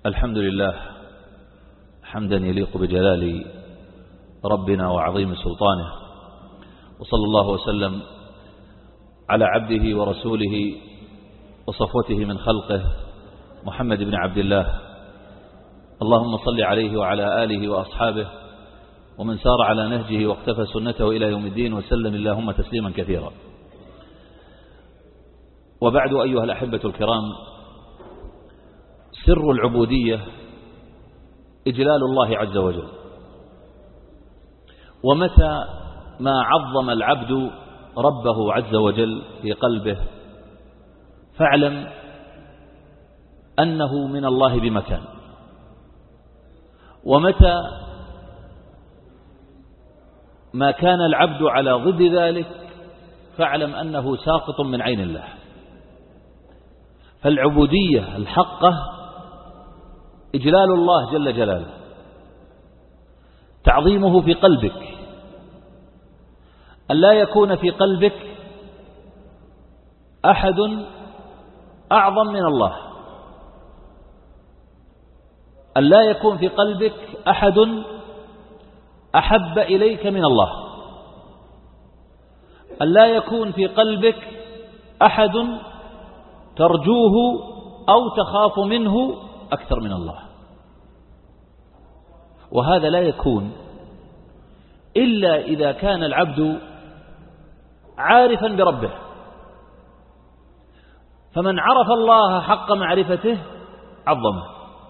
الحمد لله حمدا يليق بجلال ربنا وعظيم سلطانه، وصلى الله وسلم على عبده ورسوله وصفوته من خلقه محمد بن عبد الله. اللهم صل عليه وعلى آله وأصحابه ومن سار على نهجه واقتفى سنته إلى يوم الدين، وسلم اللهم تسليما كثيرا. وبعد، أيها الأحبة الكرام، سر العبودية إجلال الله عز وجل. ومتى ما عظم العبد ربه عز وجل في قلبه فاعلم أنه من الله بمكان، ومتى ما كان العبد على ضد ذلك فاعلم أنه ساقط من عين الله. فالعبودية الحقة إجلال الله جل جلاله، تعظيمه في قلبك، أن لا يكون في قلبك أحد أعظم من الله، أن لا يكون في قلبك أحد أحب إليك من الله، أن لا يكون في قلبك أحد ترجوه أو تخاف منه أكثر من الله. وهذا لا يكون إلا إذا كان العبد عارفا بربه. فمن عرف الله حق معرفته عظمه.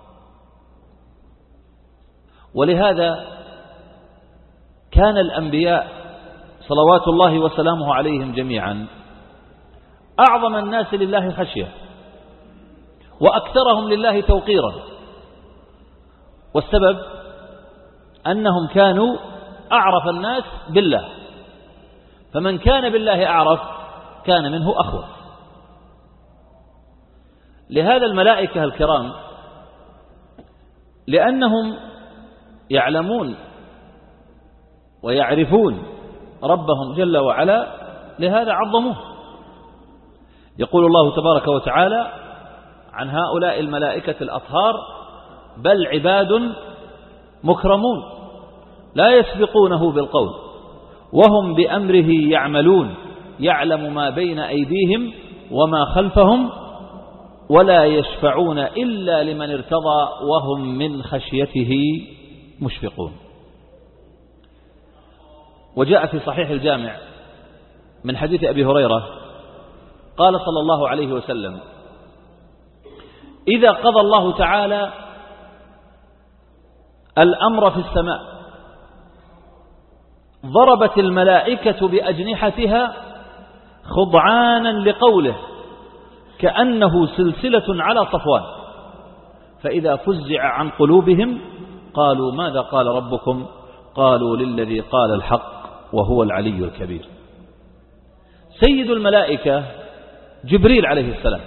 ولهذا كان الأنبياء صلوات الله وسلامه عليهم جميعا أعظم الناس لله خشية، وأكثرهم لله توقيرا. والسبب أنهم كانوا أعرف الناس بالله، فمن كان بالله أعرف كان منه أخوف. لهذا الملائكة الكرام لأنهم يعلمون ويعرفون ربهم جل وعلا لهذا عظموه. يقول الله تبارك وتعالى عن هؤلاء الملائكة الأطهار: بل عباد مكرمون لا يسبقونه بالقول وهم بأمره يعملون يعلم ما بين أيديهم وما خلفهم ولا يشفعون إلا لمن ارتضى وهم من خشيته مشفقون. وجاء في صحيح الجامع من حديث أبي هريرة قال صلى الله عليه وسلم: إذا قضى الله تعالى الأمر في السماء ضربت الملائكة بأجنحتها خضعانا لقوله كأنه سلسلة على صفوان، فإذا فزع عن قلوبهم قالوا: ماذا قال ربكم؟ قالوا: للذي قال الحق وهو العلي الكبير. سيد الملائكة جبريل عليه السلام،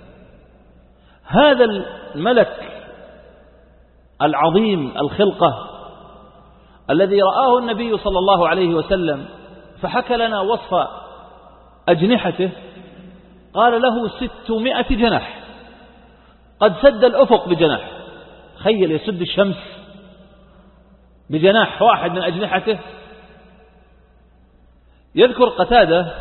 هذا الملك العظيم الخلقة الذي رآه النبي صلى الله عليه وسلم فحكى لنا وصف أجنحته، قال له 600 جناح، قد سد الأفق بجناح. خيل يسد الشمس بجناح واحد من أجنحته. يذكر قتادة،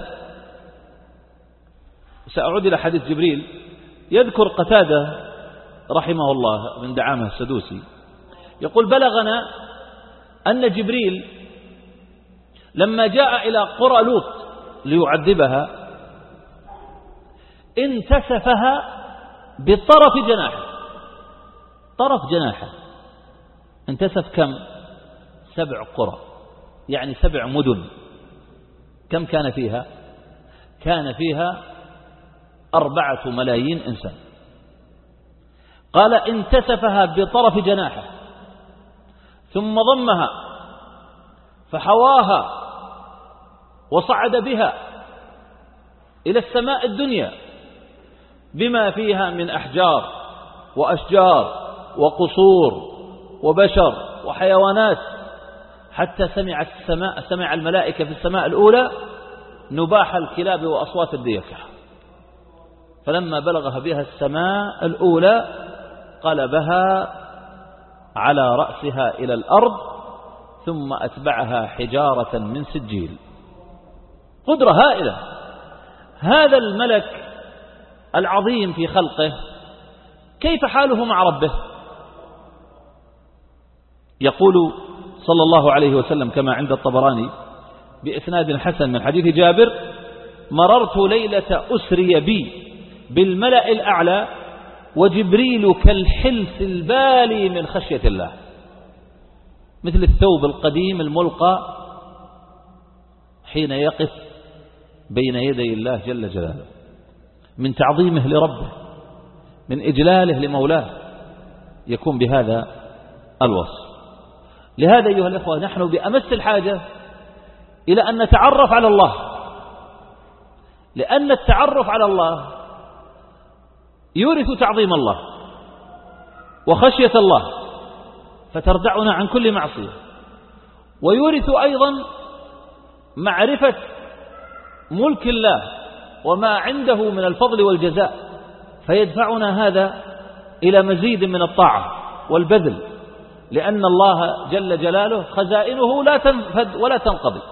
سأعود إلى حديث جبريل، يذكر قتادة رحمه الله من دعامة السدوسي يقول: بلغنا أن جبريل لما جاء إلى قرى لوط ليعذبها انتسفها بطرف جناحه، طرف جناحه انتسف كم؟ 7 قرى، يعني 7 مدن. كم كان فيها؟ كان فيها 4 ملايين إنسان. قال: انتسفها بطرف جناحه ثم ضمها فحواها وصعد بها إلى السماء الدنيا بما فيها من أحجار وأشجار وقصور وبشر وحيوانات، حتى سمع الملائكة في السماء الأولى نباح الكلاب وأصوات الديكة. فلما بلغها بها السماء الأولى قلبها على رأسها إلى الأرض ثم أتبعها حجارة من سجيل. قدرة هائلة. هذا الملك العظيم في خلقه كيف حاله مع ربه؟ يقول صلى الله عليه وسلم كما عند الطبراني بإسناد حسن من حديث جابر: مررت ليلة أسري بي بالملأ الأعلى وجبريل كالحلس البالي من خشية الله، مثل الثوب القديم الملقى حين يقف بين يدي الله جل جلاله، من تعظيمه لربه، من إجلاله لمولاه، يكون بهذا الوصف. لهذا أيها الأخوة نحن بأمس الحاجة إلى أن نتعرف على الله، لأن التعرف على الله يورث تعظيم الله وخشية الله فتردعنا عن كل معصية، ويورث أيضا معرفة ملك الله وما عنده من الفضل والجزاء، فيدفعنا هذا إلى مزيد من الطاعة والبذل، لأن الله جل جلاله خزائنه لا تنفد ولا تنقضي،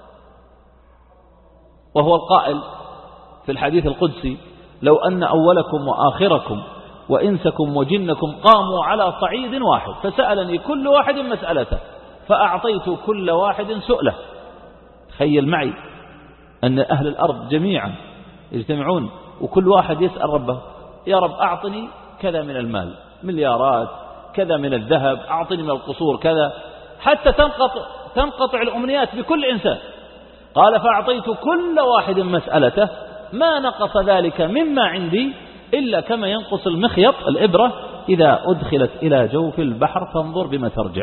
وهو القائل في الحديث القدسي: لو أن أولكم وآخركم وإنسكم وجنكم قاموا على صعيد واحد فسألني كل واحد مسألته فأعطيت كل واحد سؤله. تخيل معي أن أهل الأرض جميعا يجتمعون وكل واحد يسأل ربه: يا رب أعطني كذا من المال، مليارات، كذا من الذهب، أعطني من القصور كذا، حتى تنقطع الأمنيات بكل إنسان. قال: فأعطيت كل واحد مسألته ما نقص ذلك مما عندي إلا كما ينقص المخيط الإبرة إذا أدخلت إلى جوف البحر فانظر بما ترجع.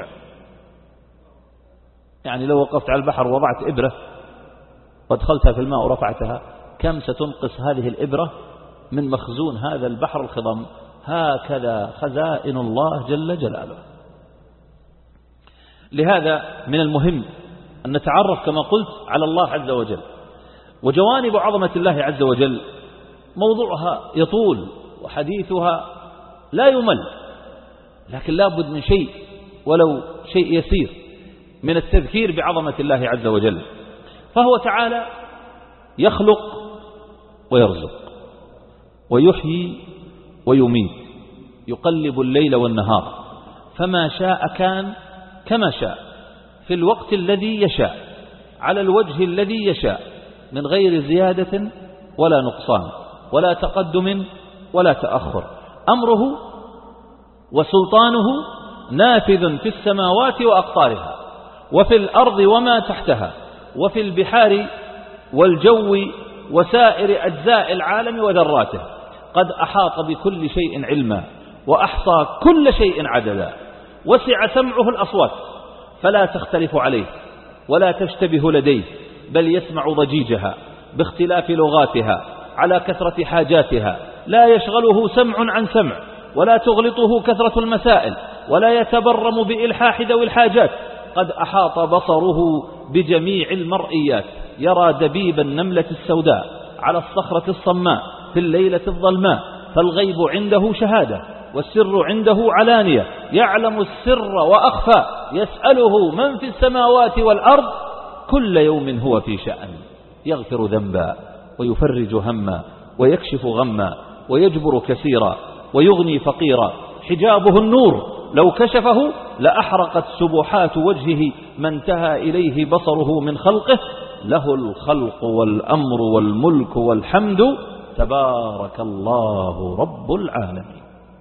يعني لو وقفت على البحر ووضعت إبرة وادخلتها في الماء ورفعتها، كم ستنقص هذه الإبرة من مخزون هذا البحر الخضم؟ هكذا خزائن الله جل جلاله. لهذا من المهم أن نتعرف كما قلت على الله عز وجل، وجوانب عظمة الله عز وجل موضوعها يطول وحديثها لا يمل، لكن لا بد من شيء ولو شيء يسير من التذكير بعظمة الله عز وجل. فهو تعالى يخلق ويرزق ويحيي ويميت، يقلب الليل والنهار، فما شاء كان كما شاء في الوقت الذي يشاء على الوجه الذي يشاء، من غير زيادة ولا نقصان ولا تقدم ولا تأخر. أمره وسلطانه نافذ في السماوات وأقطارها وفي الأرض وما تحتها وفي البحار والجو وسائر أجزاء العالم وذراته، قد أحاط بكل شيء علما وأحصى كل شيء عددا، وسع سمعه الأصوات فلا تختلف عليه ولا تشتبه لديه، بل يسمع ضجيجها باختلاف لغاتها على كثرة حاجاتها، لا يشغله سمع عن سمع ولا تغلطه كثرة المسائل ولا يتبرم بإلحاح ذوي الحاجات. قد أحاط بصره بجميع المرئيات، يرى دبيب النملة السوداء على الصخرة الصماء في الليلة الظلماء، فالغيب عنده شهادة والسر عنده علانية، يعلم السر وأخفى، يسأله من في السماوات والأرض، كل يوم هو في شأن، يغفر ذنبا ويفرج هما ويكشف غما ويجبر كثيرا ويغني فقيرا، حجابه النور لو كشفه لأحرقت سبحات وجهه ما انتهى إليه بصره من خلقه، له الخلق والأمر والملك والحمد، تبارك الله رب العالمين.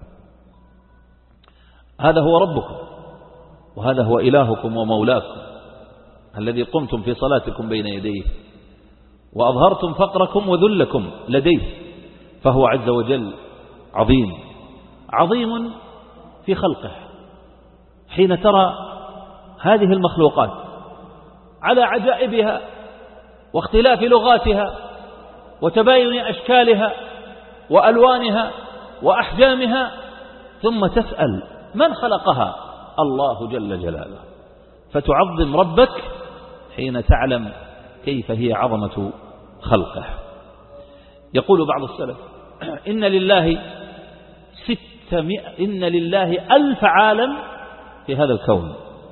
هذا هو ربكم وهذا هو إلهكم ومولاكم الذي قمتم في صلاتكم بين يديه وأظهرتم فقركم وذلكم لديه، فهو عز وجل عظيم عظيم في خلقه. حين ترى هذه المخلوقات على عجائبها واختلاف لغاتها وتباين أشكالها وألوانها وأحجامها، ثم تسأل من خلقها؟ الله جل جلاله، فتعظم ربك حين تعلم كيف هي عظمة خلقه. يقول بعض السلف: إن لله 6 إن لله 1000 عالم في هذا الكون،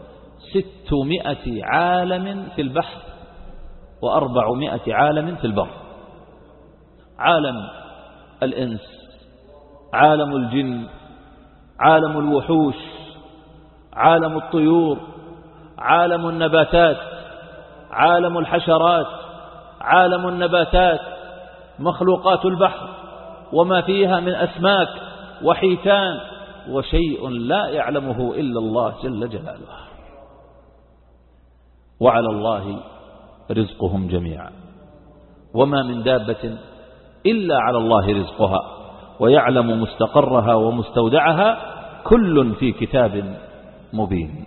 600 عالم في البحر و400 عالم في البر. عالم الإنس، عالم الجن، عالم الوحوش، عالم الطيور، عالم النباتات، عالم الحشرات، عالم النباتات، مخلوقات البحر وما فيها من أسماك وحيتان، وشيء لا يعلمه إلا الله جل جلاله. وعلى الله رزقهم جميعا، وما من دابة إلا على الله رزقها، ويعلم مستقرها ومستودعها، كل في كتاب مبين.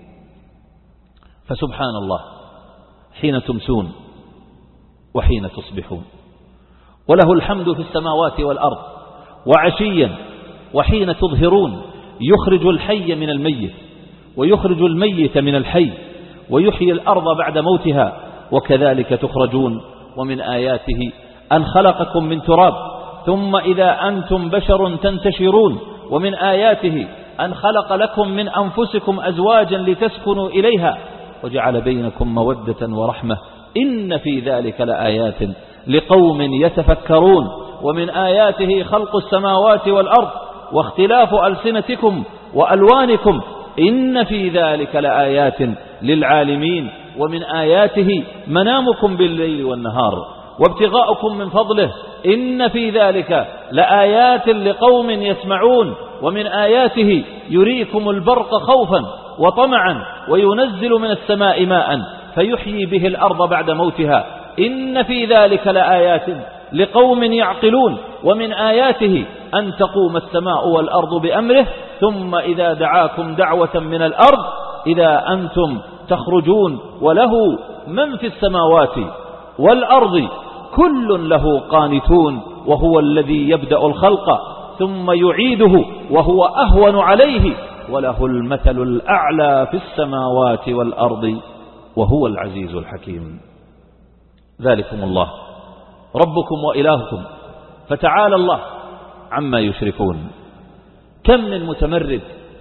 فسبحان الله حين تمسون وحين تصبحون، وله الحمد في السماوات والأرض وعشيا وحين تظهرون، يخرج الحي من الميت ويخرج الميت من الحي ويحيي الأرض بعد موتها، وكذلك تخرجون. ومن آياته أن خلقكم من تراب ثم إذا أنتم بشر تنتشرون، ومن آياته أن خلق لكم من أنفسكم أزواجا لتسكنوا إليها وجعل بينكم مودة ورحمة، إن في ذلك لآيات لقوم يتفكرون. ومن آياته خلق السماوات والأرض واختلاف ألسنتكم وألوانكم، إن في ذلك لآيات للعالمين. ومن آياته منامكم بالليل والنهار وابتغاؤكم من فضله، إن في ذلك لآيات لقوم يسمعون. ومن آياته يريكم البرق خوفا وطمعا وينزل من السماء ماء فيحيي به الأرض بعد موتها، إن في ذلك لآيات لقوم يعقلون. ومن آياته أن تقوم السماء والأرض بأمره، ثم إذا دعاكم دعوة من الأرض إذا أنتم تخرجون، وله من في السماوات والأرض كل له قانتون، وهو الذي يبدأ الخلق ثم يعيده وهو أهون عليه، وله المثل الأعلى في السماوات والأرض وهو العزيز الحكيم. ذلكم الله ربكم وإلهكم فتعالى الله عما يشركون. كم من متمرد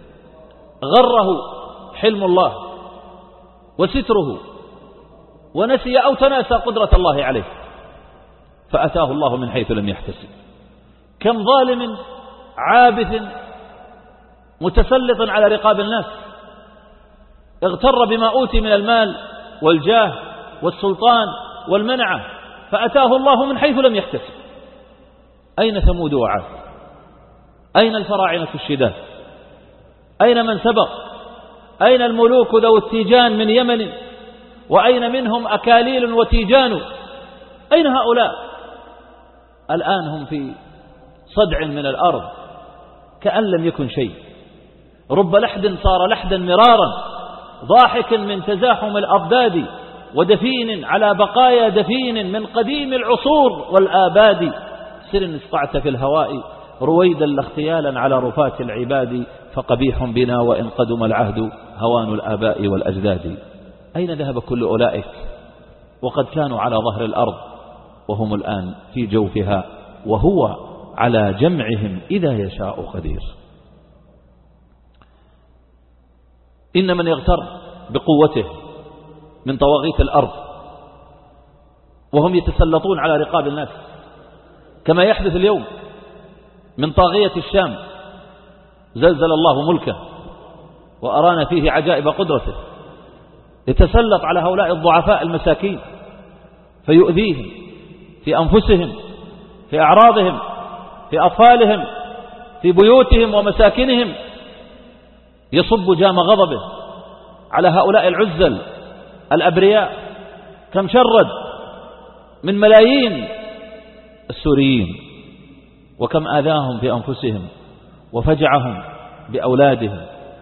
غره حلم الله وستره ونسي أو تناسى قدرة الله عليه فأتاه الله من حيث لم يحتسب. كم ظالم عابث متسلط على رقاب الناس اغتر بما أوتي من المال والجاه والسلطان والمنعة فأتاه الله من حيث لم يحتسب. أين ثمود وعاد؟ أين الفراعنة الشداد؟ أين من سبق؟ أين الملوك ذو التيجان من يمن؟ وأين منهم أكاليل وتيجان؟ أين هؤلاء؟ الآن هم في صدع من الأرض كأن لم يكن شيء. رب لحد صار لحدا مرارا، ضاحك من تزاحم الأضداد، ودفين على بقايا دفين من قديم العصور والآباد. سر اصطعت في الهواء رويدا لاختيالا على رفات العباد، فقبيح بنا وإن قدم العهد هوان الآباء والأجداد. أين ذهب كل أولئك وقد كانوا على ظهر الأرض وهم الآن في جوفها، وهو على جمعهم إذا يشاء قدير. إن من يغتر بقوته من طواغيت الأرض وهم يتسلطون على رقاب الناس كما يحدث اليوم من طاغية الشام، زلزل الله ملكه وأرانا فيه عجائب قدرته، يتسلط على هؤلاء الضعفاء المساكين فيؤذيهم في أنفسهم، في أعراضهم، في أطفالهم، في بيوتهم ومساكنهم، يصب جام غضبه على هؤلاء العزل الأبرياء. كم شرد من ملايين السوريين، وكم آذاهم في أنفسهم وفجعهم بأولادهم،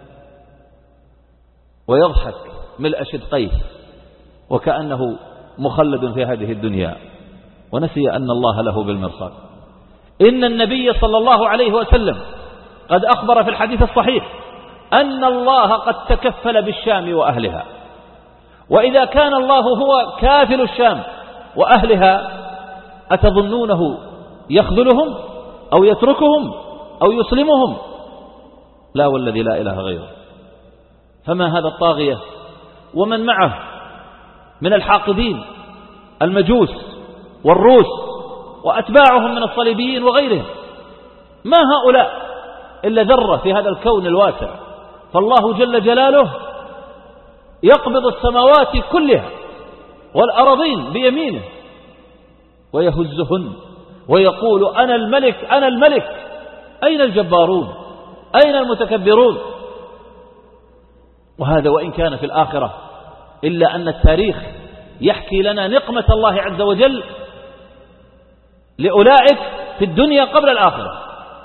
ويضحك ملء شدقيه وكأنه مخلد في هذه الدنيا، ونسي أن الله له بالمرصاد. إن النبي صلى الله عليه وسلم قد أخبر في الحديث الصحيح أن الله قد تكفل بالشام وأهلها، وإذا كان الله هو كافل الشام وأهلها أتظنونه يخذلهم أو يتركهم أو يسلمهم؟ لا والذي لا إله غيره. فما هذا الطاغية ومن معه من الحاقدين المجوس والروس وأتباعهم من الصليبيين وغيرهم، ما هؤلاء إلا ذرة في هذا الكون الواسع. فالله جل جلاله يقبض السماوات كلها والأراضين بيمينه ويهزهن ويقول أنا الملك أنا الملك. أين الجبارون؟ أين المتكبرون؟ وهذا وإن كان في الآخرة، إلا أن التاريخ يحكي لنا نقمة الله عز وجل لأولئك في الدنيا قبل الآخرة.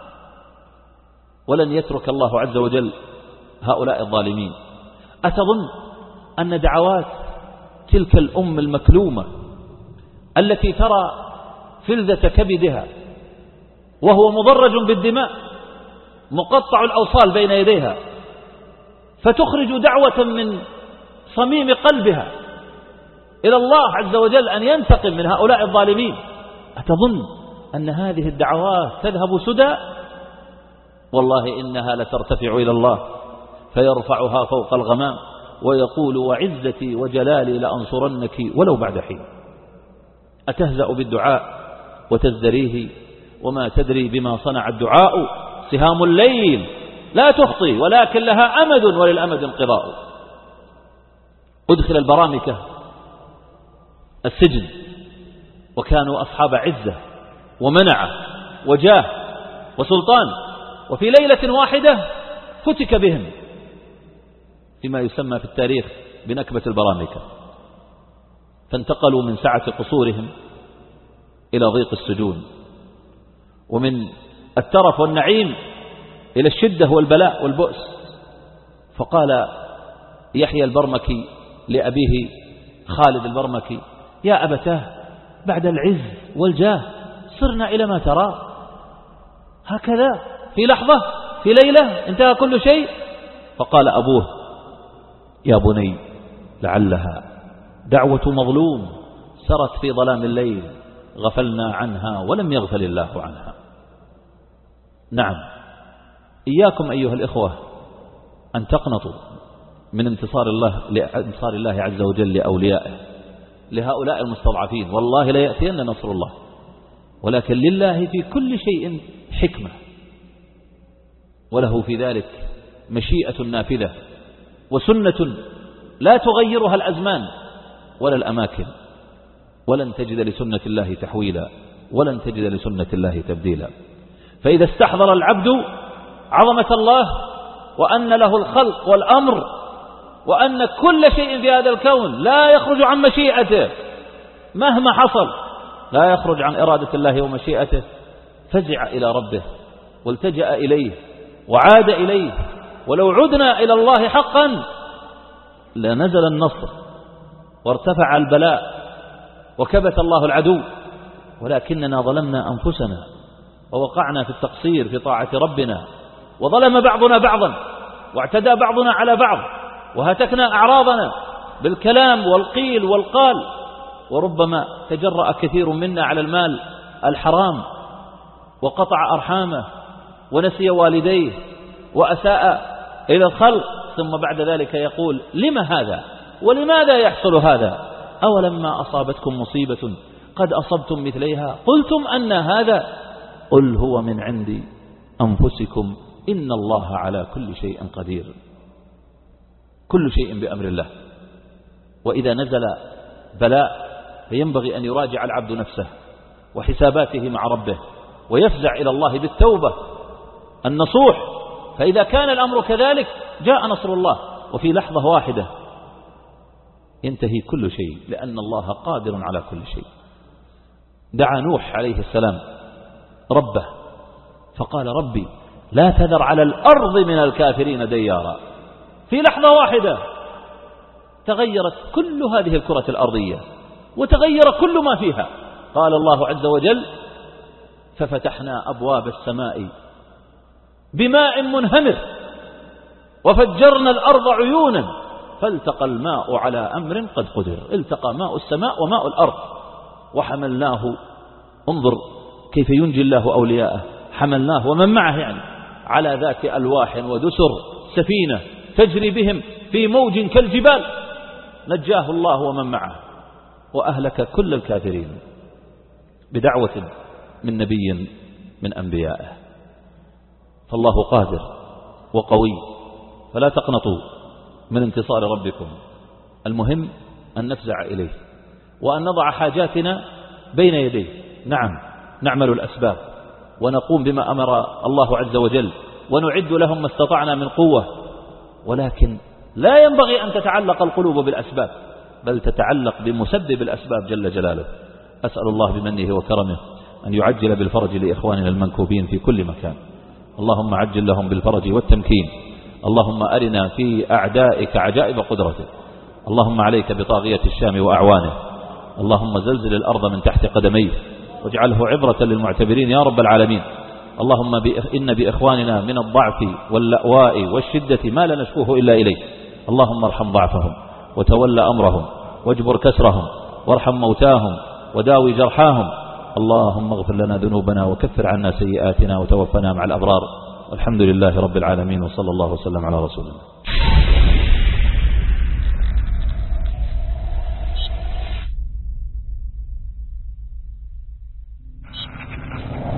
ولن يترك الله عز وجل هؤلاء الظالمين. أتظن أن دعوات تلك الأم المكلومة التي ترى فلذة كبدها وهو مضرج بالدماء مقطع الأوصال بين يديها، فتخرج دعوة من صميم قلبها إلى الله عز وجل أن ينتقم من هؤلاء الظالمين، أتظن أن هذه الدعوات تذهب سدى؟ والله إنها لترتفع إلى الله فيرفعها فوق الغمام ويقول وعزتي وجلالي لأنصرنك ولو بعد حين. أتهزأ بالدعاء وتزدريه وما تدري بما صنع الدعاء، سهام الليل لا تخطي ولكن لها أمد وللأمد انقضاء. أدخل البرامكة السجن وكانوا أصحاب عزة ومنعة وجاه وسلطان، وفي ليلة واحدة فتك بهم فيما يسمى في التاريخ بنكبة البرامكة، فانتقلوا من سعة قصورهم إلى ضيق السجون، ومن الترف والنعيم إلى الشدة والبلاء والبؤس. فقال يحيى البرمكي لأبيه خالد البرمكي يا أبتاه بعد العز والجاه صرنا إلى ما ترى، هكذا في لحظة في ليلة انتهى كل شيء. فقال أبوه يا بني لعلها دعوة مظلوم سرت في ظلام الليل غفلنا عنها ولم يغفل الله عنها. نعم، إياكم أيها الإخوة أن تقنطوا من انتصار الله عز وجل لأوليائه لهؤلاء المستضعفين، والله لا يأتين نصر الله، ولكن لله في كل شيء حكمة، وله في ذلك مشيئة نافذة وسنة لا تغيرها الأزمان ولا الأماكن، ولن تجد لسنة الله تحويلا ولن تجد لسنة الله تبديلا. فإذا استحضر العبد عظمة الله وأن له الخلق والأمر وأن كل شيء في هذا الكون لا يخرج عن مشيئته مهما حصل، لا يخرج عن إرادة الله ومشيئته، فزع إلى ربه والتجأ إليه وعاد إليه. ولو عدنا إلى الله حقا لنزل النصر وارتفع البلاء وكبت الله العدو، ولكننا ظلمنا أنفسنا ووقعنا في التقصير في طاعة ربنا، وظلم بعضنا بعضا واعتدى بعضنا على بعض وهتكنا أعراضنا بالكلام والقيل والقال، وربما تجرأ كثير منا على المال الحرام وقطع أرحامه ونسي والديه وأساء إلى الخلق، ثم بعد ذلك يقول لما هذا ولماذا يحصل هذا؟ أولما أصابتكم مصيبة قد أصبتم مثليها قلتم أن هذا؟ قل هو من عند أنفسكم إن الله على كل شيء قدير. كل شيء بأمر الله. وإذا نزل بلاء فينبغي أن يراجع العبد نفسه وحساباته مع ربه ويفزع إلى الله بالتوبة النصوح، فإذا كان الأمر كذلك جاء نصر الله وفي لحظة واحدة ينتهي كل شيء، لأن الله قادر على كل شيء. دعا نوح عليه السلام ربه فقال ربي لا تذر على الأرض من الكافرين ديارا. في لحظة واحدة تغيرت كل هذه الكرة الأرضية وتغير كل ما فيها. قال الله عز وجل ففتحنا أبواب السماء بماء منهمر وفجرنا الأرض عيونا فالتقى الماء على أمر قد قدر. التقى ماء السماء وماء الأرض وحملناه. انظر كيف ينجي الله أولياءه، حملناه ومن معه يعني على ذات ألواح ودسر سفينة تجري بهم في موج كالجبال، نجاه الله ومن معه وأهلك كل الكافرين بدعوة من نبي من أنبيائه. فالله قادر وقوي، فلا تقنطوا من انتصار ربكم. المهم أن نفزع إليه وأن نضع حاجاتنا بين يديه. نعم، نعمل الأسباب ونقوم بما أمر الله عز وجل ونعد لهم ما استطعنا من قوة، ولكن لا ينبغي أن تتعلق القلوب بالأسباب، بل تتعلق بمسبب الأسباب جل جلاله. أسأل الله بمنه وكرمه أن يعجل بالفرج لإخواننا المنكوبين في كل مكان. اللهم عجل لهم بالفرج والتمكين. اللهم أرنا في أعدائك عجائب قدرتك. اللهم عليك بطاغية الشام وأعوانه. اللهم زلزل الأرض من تحت قدميه واجعله عبرة للمعتبرين يا رب العالمين. اللهم إن بإخواننا من الضعف واللأواء والشدة ما لا نشكوه إلا إليك. اللهم ارحم ضعفهم وتول أمرهم واجبر كسرهم وارحم موتاهم وداوي جرحاهم. اللهم اغفر لنا ذنوبنا وكفر عنا سيئاتنا وتوفنا مع الأبرار. والحمد لله رب العالمين، وصلى الله وسلم على رسول الله.